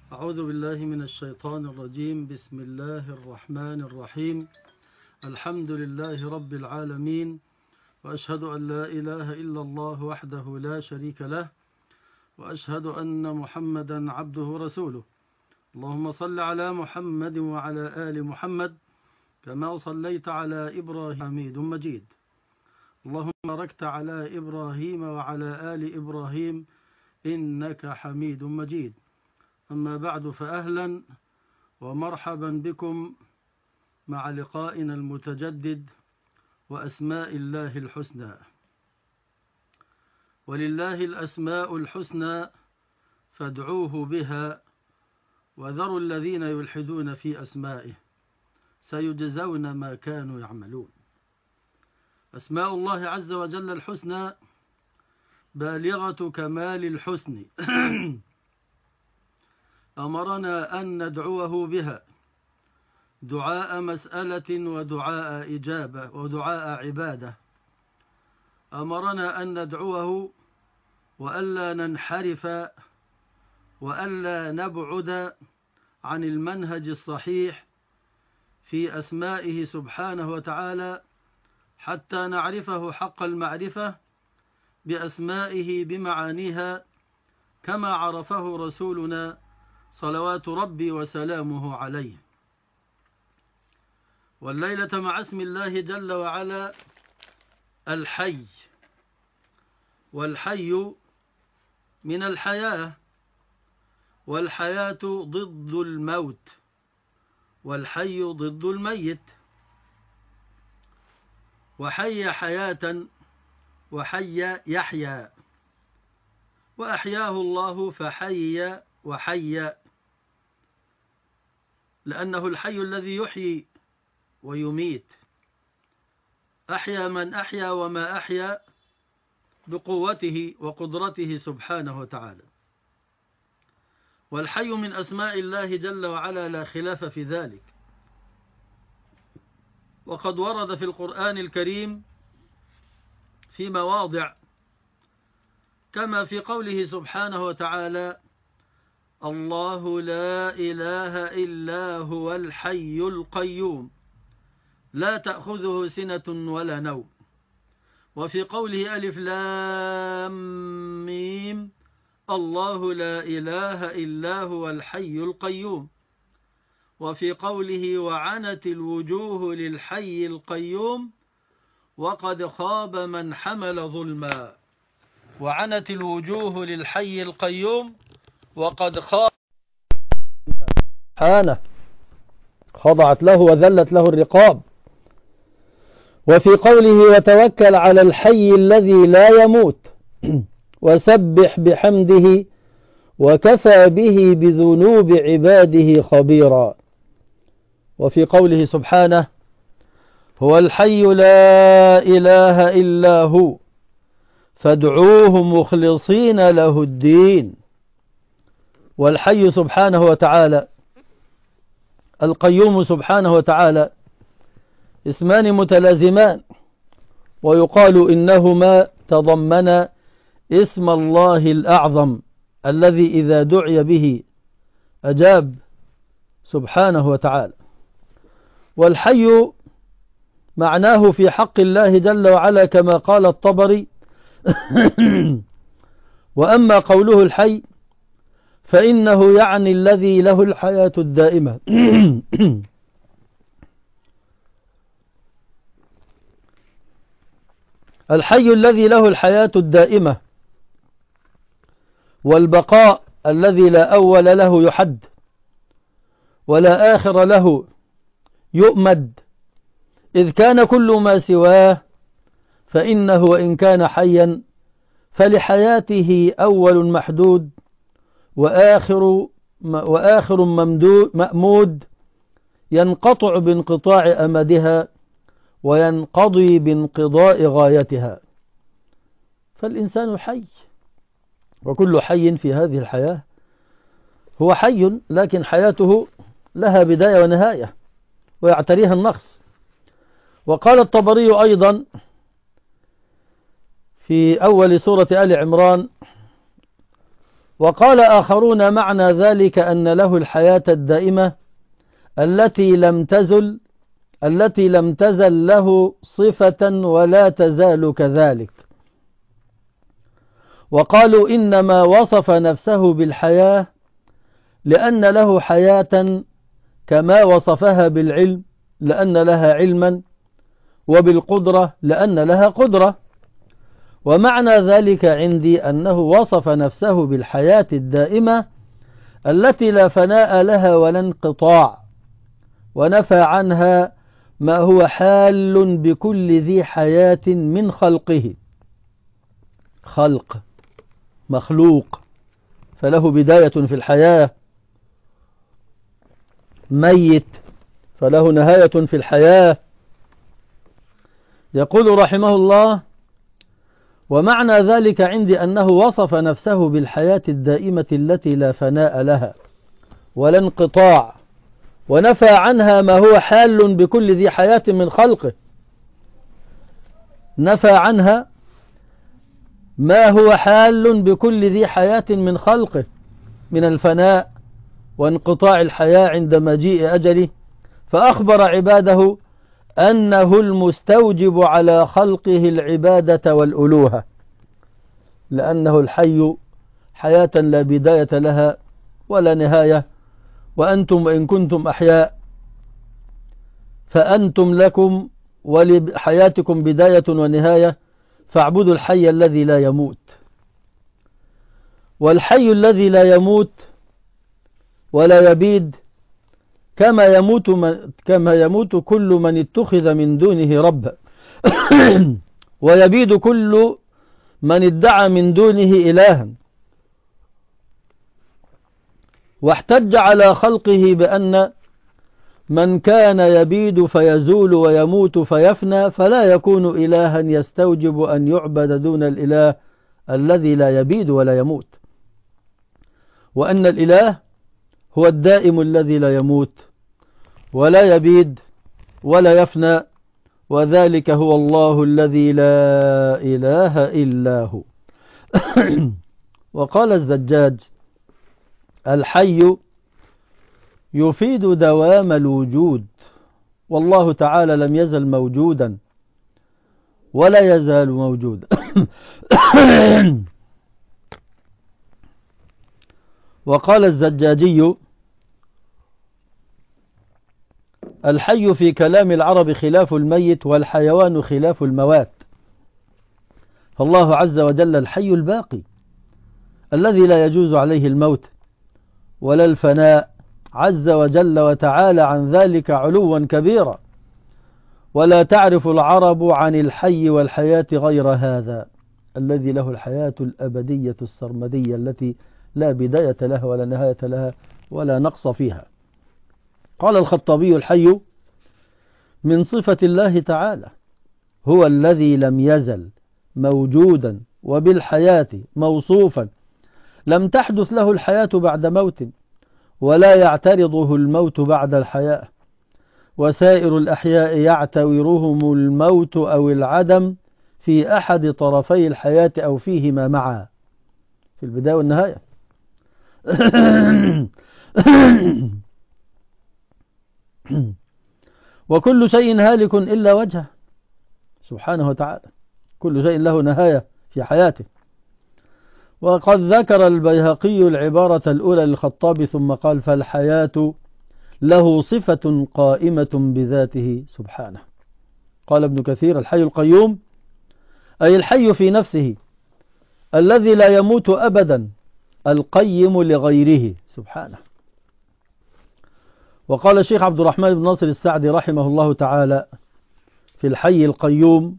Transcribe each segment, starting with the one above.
أعوذ بالله من الشيطان الرجيم. بسم الله الرحمن الرحيم. الحمد لله رب العالمين، وأشهد أن لا إله إلا الله وحده لا شريك له، وأشهد أن محمدا عبده ورسوله. اللهم صل على محمد وعلى آل محمد كما صليت على إبراهيم حميد مجيد. اللهم باركت على إبراهيم وعلى آل إبراهيم إنك حميد مجيد. أما بعد، فأهلا ومرحبا بكم مع لقائنا المتجدد وأسماء الله الحسنى. ولله الأسماء الحسنى فادعوه بها وذروا الذين يلحدون في أسمائه سيجزون ما كانوا يعملون. أسماء الله عز وجل الحسنى بالغة كمال الحسن أمرنا أن ندعوه بها دعاء مسألة ودعاء إجابة ودعاء عبادة. أمرنا أن ندعوه وألا ننحرف وألا نبعد عن المنهج الصحيح في أسمائه سبحانه وتعالى، حتى نعرفه حق المعرفة بأسمائه بمعانيها كما عرفه رسولنا صلوات ربي وسلامه عليه. والليلة مع اسم الله جل وعلا الحي. والحي من الحياة، والحياة ضد الموت، والحي ضد الميت. وحي حياة وحي يحيى، وأحياه الله فحي وحي، لأنه الحي الذي يحيي ويميت. أحيا من أحيا وما أحيا بقوته وقدرته سبحانه وتعالى. والحي من أسماء الله جل وعلا لا خلاف في ذلك. وقد ورد في القرآن الكريم في مواضع كما في قوله سبحانه وتعالى: الله لا إله إلا هو الحي القيوم لا تأخذه سنة ولا نوم. وفي قوله ألف لام ميم الله لا إله إلا هو الحي القيوم. وفي قوله وعنت الوجوه للحي القيوم وقد خاب من حمل ظلما. وعنت الوجوه للحي القيوم وقد خاب سبحانه، خضعت له وذلت له الرقاب. وفي قوله وتوكل على الحي الذي لا يموت وسبح بحمده وكفى به بذنوب عباده خبيرا. وفي قوله سبحانه هو الحي لا إله إلا هو فادعوه مخلصين له الدين. والحي سبحانه وتعالى القيوم سبحانه وتعالى اسمان متلازمان، ويقال إنهما تضمن اسم الله الأعظم الذي إذا دعي به أجاب سبحانه وتعالى. والحي معناه في حق الله جل وعلا كما قال الطبري وأما قوله الحي فإنه يعني الذي له الحياة الدائمة الحي الذي له الحياة الدائمة والبقاء الذي لا أول له يحد ولا آخر له يؤمد، إذ كان كل ما سواه فإنه وإن كان حيا فلحياته أول محدود وآخر مأمود ينقطع بانقطاع أمدها وينقضي بانقضاء غايتها. فالإنسان حي، وكل حي في هذه الحياة هو حي، لكن حياته لها بداية ونهاية ويعتريها النقص. وقال الطبري أيضا في أول سورة آل عمران وقال آخرون معنى ذلك أن له الحياة الدائمة التي لم تزل له صفة ولا تزال كذلك. وقالوا إنما وصف نفسه بالحياة لأن له حياة كما وصفها بالعلم لأن لها علما، وبالقدرة لأن لها قدرة. ومعنى ذلك عندي أنه وصف نفسه بالحياة الدائمة التي لا فناء لها ولا انقطاع، ونفى عنها ما هو حال بكل ذي حياة من خلقه. خلق مخلوق فله بداية في الحياة، ميت فله نهاية في الحياة. يقول رحمه الله: ومعنى ذلك عندي أنه وصف نفسه بالحياة الدائمة التي لا فناء لها ولا انقطاع، ونفى عنها ما هو حال بكل ذي حياة من خلقه. نفى عنها ما هو حال بكل ذي حياة من خلقه من الفناء وانقطاع الحياة عند مجيء أجله، فأخبر عباده أنه المستوجب على خلقه العبادة والألوهة، لأنه الحي حياة لا بداية لها ولا نهاية. وأنتم إن كنتم أحياء فأنتم لكم ولحياتكم بداية ونهاية، فاعبدوا الحي الذي لا يموت. والحي الذي لا يموت ولا يبيد كما يموت كل من اتخذ من دونه ربا ويبيد كل من ادعى من دونه إلها. واحتج على خلقه بأن من كان يبيد فيزول ويموت فيفنى فلا يكون إلها يستوجب أن يعبد دون الإله الذي لا يبيد ولا يموت، وأن الإله هو الدائم الذي لا يموت ولا يبيد ولا يفنى، وذلك هو الله الذي لا إله إلا هو. وقال الزجاج: الحي يفيد دوام الوجود، والله تعالى لم يزل موجودا ولا يزال موجودا. وقال الزجاجي: الحي في كلام العرب خلاف الميت، والحيوان خلاف الموات. فالله عز وجل الحي الباقي الذي لا يجوز عليه الموت ولا الفناء، عز وجل وتعالى عن ذلك علوا كبيرا، ولا تعرف العرب عن الحي والحياة غير هذا الذي له الحياة الأبدية السرمدية التي لا بداية لها ولا نهاية لها ولا نقص فيها. قال الخطابي: الحي من صفة الله تعالى، هو الذي لم يزل موجودا وبالحياة موصوفا، لم تحدث له الحياة بعد موت ولا يعترضه الموت بعد الحياة، وسائر الأحياء يعتورهم الموت أو العدم في أحد طرفي الحياة أو فيهما معا، في البداية والنهاية. وكل شيء هالك إلا وجهه سبحانه وتعالى، كل شيء له نهاية في حياته. وقد ذكر البيهقي العبارة الأولى للخطاب ثم قال: فالحياة له صفة قائمة بذاته سبحانه. قال ابن كثير: الحي القيوم أي الحي في نفسه الذي لا يموت أبدا، القيم لغيره سبحانه. وقال الشيخ عبد الرحمن بن ناصر السعدي رحمه الله تعالى في الحي القيوم: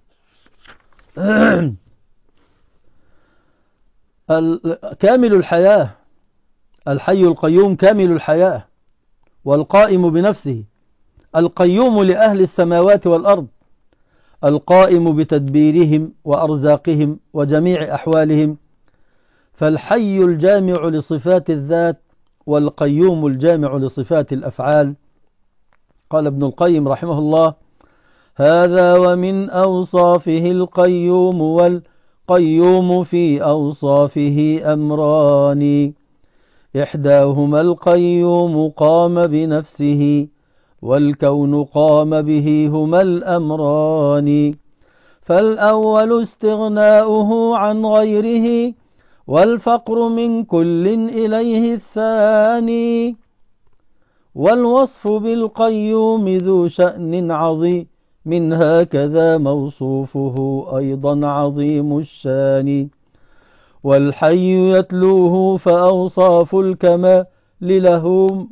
كامل الحياة، الحي القيوم كامل الحياة والقائم بنفسه، القيوم لأهل السماوات والأرض، القائم بتدبيرهم وأرزاقهم وجميع أحوالهم، فالحي الجامع لصفات الذات والقيوم الجامع لصفات الأفعال. قال ابن القيم رحمه الله: هذا ومن أوصافه القيوم والقيوم القيوم في أوصافه أمران، إحداهما القيوم قام بنفسه، والكون قام به، هما الأمران. فالأول استغناؤه عن غيره، والفقر من كل إليه الثاني. والوصف بالقيوم ذو شأن عظيم، من هكذا موصوفه أيضا عظيم الشان. والحي يتلوه فأوصاف الكمال لهم،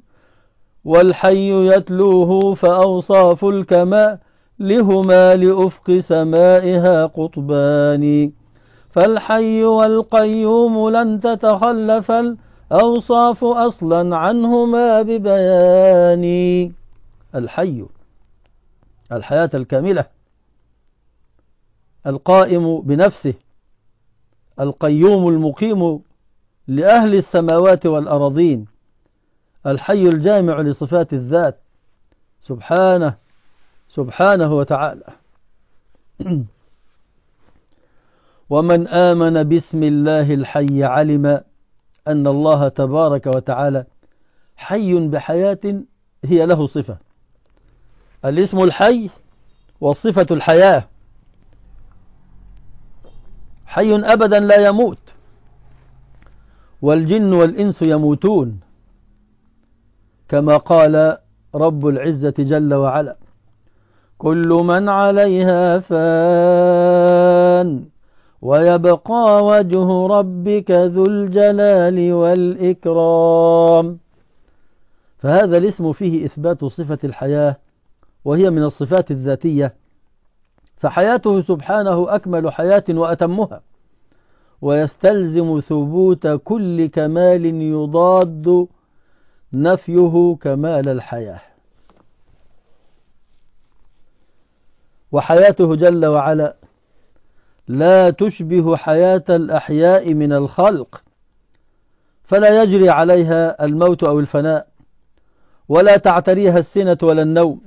لهما لأفق سمائها قطبان. فالحي والقيوم لن تتخلف الأوصاف أصلا عنهما ببيان. الحي الحياة الكاملة القائم بنفسه، القيوم المقيم لأهل السماوات والأراضين، الحي الجامع لصفات الذات سبحانه وتعالى. ومن آمن باسم الله الحي علم أن الله تبارك وتعالى حي بحياة هي له صفة، الاسم الحي والصفة الحياة. حي أبدا لا يموت، والجن والإنس يموتون، كما قال رب العزة جل وعلا: كل من عليها فان ويبقى وجه ربك ذو الجلال والإكرام. فهذا الاسم فيه إثبات صفة الحياة، وهي من الصفات الذاتية، فحياته سبحانه أكمل حياة وأتمها، ويستلزم ثبوت كل كمال يضاد نفيه كمال الحياة. وحياته جل وعلا لا تشبه حياة الأحياء من الخلق، فلا يجري عليها الموت أو الفناء، ولا تعتريها السنة ولا النوم،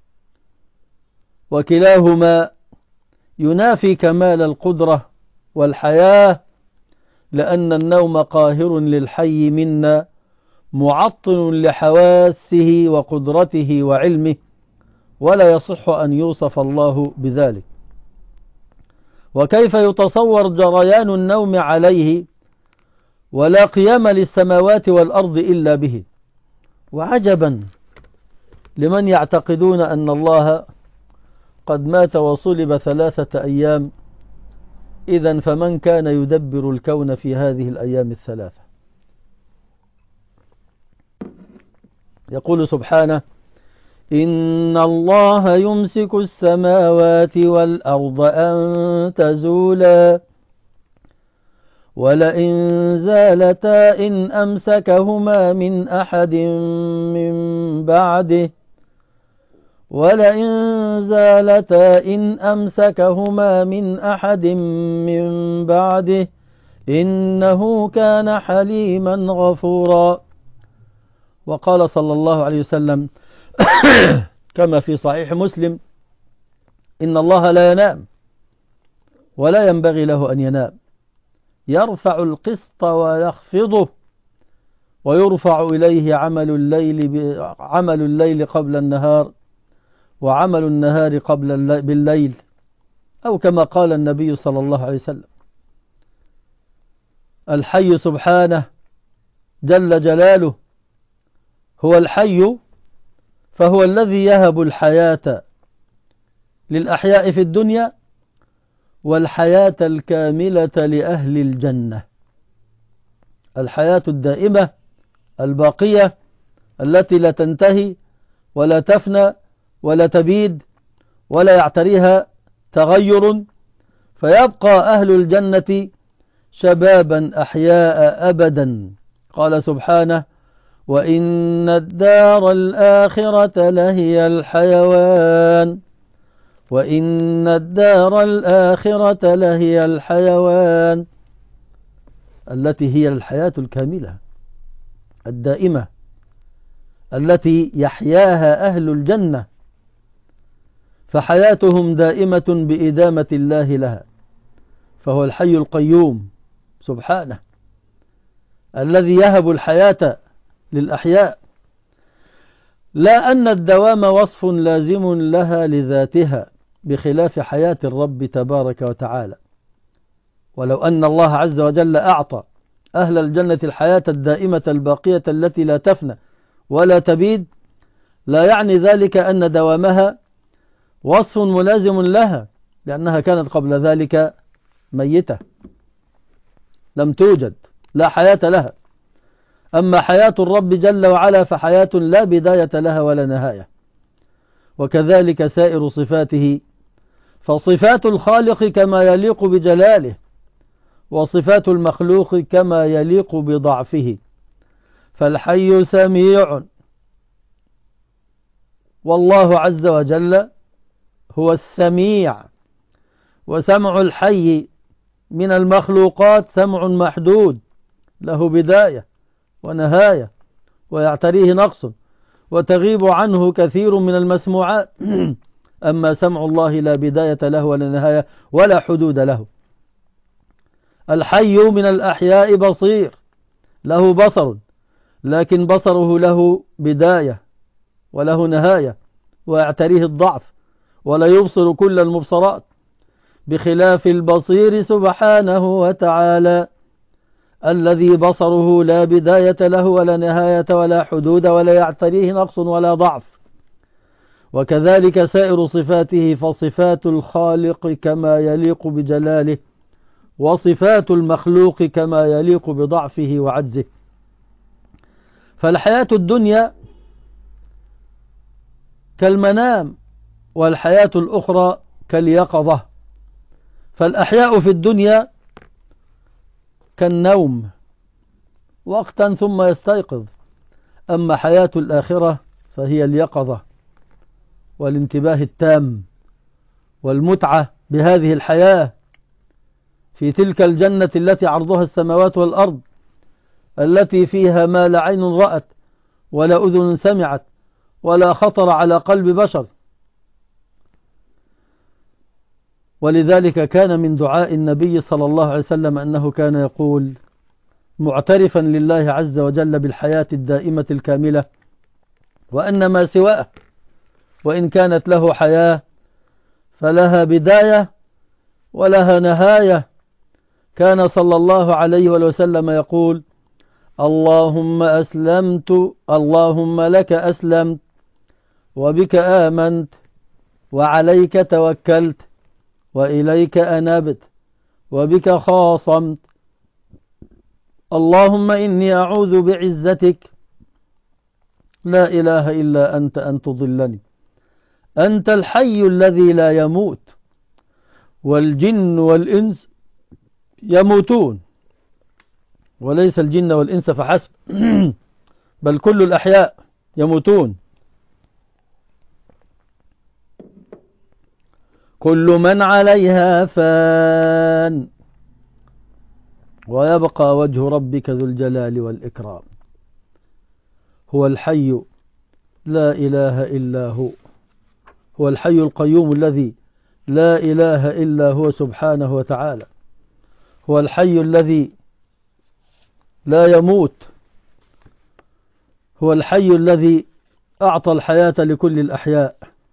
وكلاهما ينافي كمال القدرة والحياة، لأن النوم قاهر للحي منا، معطل لحواسه وقدرته وعلمه، ولا يصح أن يوصف الله بذلك. وكيف يتصور جريان النوم عليه ولا قيام للسماوات والأرض إلا به؟ وعجبا لمن يعتقدون أن الله قد مات وصلب 3 أيام، إذن فمن كان يدبر الكون في هذه الأيام 3؟ يقول سبحانه: إن الله يمسك السماوات والأرض أن تزولا، ولئن زالتا إن أمسكهما من أحد من بعده، إنه كان حليما غفورا. وقال صلى الله عليه وسلم كما في صحيح مسلم: إن الله لا ينام ولا ينبغي له أن ينام، يرفع القسط ويخفضه، ويرفع إليه عمل الليل قبل النهار، وعمل النهار بالليل، أو كما قال النبي صلى الله عليه وسلم. الحي سبحانه جل جلاله هو الحي، فهو الذي يهب الحياة للأحياء في الدنيا، والحياة الكاملة لأهل الجنة، الحياة الدائمة الباقية التي لا تنتهي ولا تفنى ولا تبيد ولا يعتريها تغير، فيبقى أهل الجنة شبابا أحياء أبدا. قال سبحانه: وإن الدار الآخرة لهي الحيوان، وإن الدار الآخرة لهي الحيوان، التي هي الحياة الكاملة الدائمة التي يحياها أهل الجنة، فحياتهم دائمة بإدامة الله لها، فهو الحي القيوم سبحانه الذي يهب الحياة للأحياء، لا أن الدوام وصف لازم لها لذاتها بخلاف حياة الرب تبارك وتعالى. ولو أن الله عز وجل أعطى أهل الجنة الحياة الدائمة الباقية التي لا تفنى ولا تبيد، لا يعني ذلك أن دوامها وصف ملازم لها، لأنها كانت قبل ذلك ميتة لم توجد، لا حياة لها. أما حياة الرب جل وعلا فحياة لا بداية لها ولا نهاية. وكذلك سائر صفاته، فصفات الخالق كما يليق بجلاله، وصفات المخلوق كما يليق بضعفه. فالحي سميع، والله عز وجل هو السميع، وسمع الحي من المخلوقات سمع محدود له بداية ونهاية، ويعتريه نقص وتغيب عنه كثير من المسموعات. أما سمع الله لا بداية له ولا نهاية ولا حدود له. الحي من الأحياء بصير، له بصر، لكن بصره له بداية وله نهاية، ويعتريه الضعف ولا يبصر كل المبصرات، بخلاف البصير سبحانه وتعالى الذي بصره لا بداية له ولا نهاية ولا حدود ولا يعتريه نقص ولا ضعف. وكذلك سائر صفاته، فصفات الخالق كما يليق بجلاله، وصفات المخلوق كما يليق بضعفه وعجزه. فالحياة الدنيا كالمنام، والحياة الأخرى كاليقظة. فالأحياء في الدنيا كالنوم وقتا ثم يستيقظ، أما حياة الآخرة فهي اليقظة والانتباه التام والمتعة بهذه الحياة في تلك الجنة التي عرضها السماوات والأرض، التي فيها ما لا عين رأت ولا أذن سمعت ولا خطر على قلب بشر. ولذلك كان من دعاء النبي صلى الله عليه وسلم أنه كان يقول معترفا لله عز وجل بالحياة الدائمة الكاملة، وأن ما سواه وإن كانت له حياة فلها بداية ولها نهاية. كان صلى الله عليه وسلم يقول اللهم أسلمت، اللهم لك أسلمت، وبك آمنت، وعليك توكلت، وإليك أنبت، وبك خاصمت، اللهم إني أعوذ بعزتك لا إله إلا أنت أن تضلني. أنت الحي الذي لا يموت، والجن والإنس يموتون، وليس الجن والإنس فحسب بل كل الأحياء يموتون. كل من عليها فان، ويبقى وجه ربك ذو الجلال والإكرام. هو الحي لا إله إلا هو، هو الحي القيوم الذي لا إله إلا هو سبحانه وتعالى. هو الحي الذي لا يموت، هو الحي الذي أعطى الحياة لكل الأحياء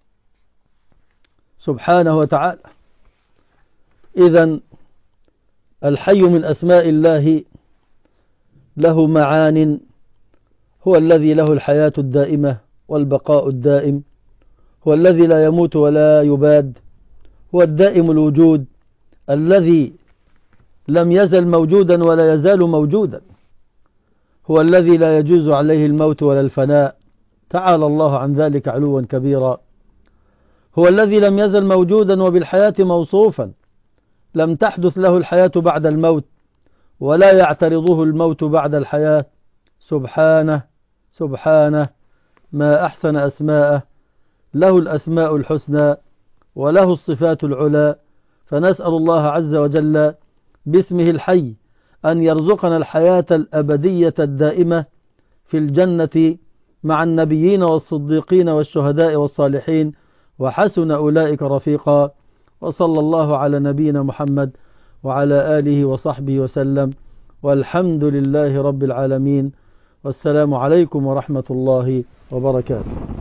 سبحانه وتعالى. إذن الحي من أسماء الله له معان، هو الذي له الحياة الدائمة والبقاء الدائم، هو الذي لا يموت ولا يباد، هو الدائم الوجود الذي لم يزل موجودا ولا يزال موجودا، هو الذي لا يجوز عليه الموت ولا الفناء، تعالى الله عن ذلك علوا كبيرا. هو الذي لم يزل موجودا وبالحياة موصوفا، لم تحدث له الحياة بعد الموت ولا يعترضه الموت بعد الحياة. سبحانه سبحانه، ما أحسن أسماءه، له الأسماء الحسنى وله الصفات العلى. فنسأل الله عز وجل باسمه الحي أن يرزقنا الحياة الأبدية الدائمة في الجنة مع النبيين والصديقين والشهداء والصالحين، وحسن أولئك رفيقا. وصلى الله على نبينا محمد وعلى آله وصحبه وسلم، والحمد لله رب العالمين، والسلام عليكم ورحمة الله وبركاته.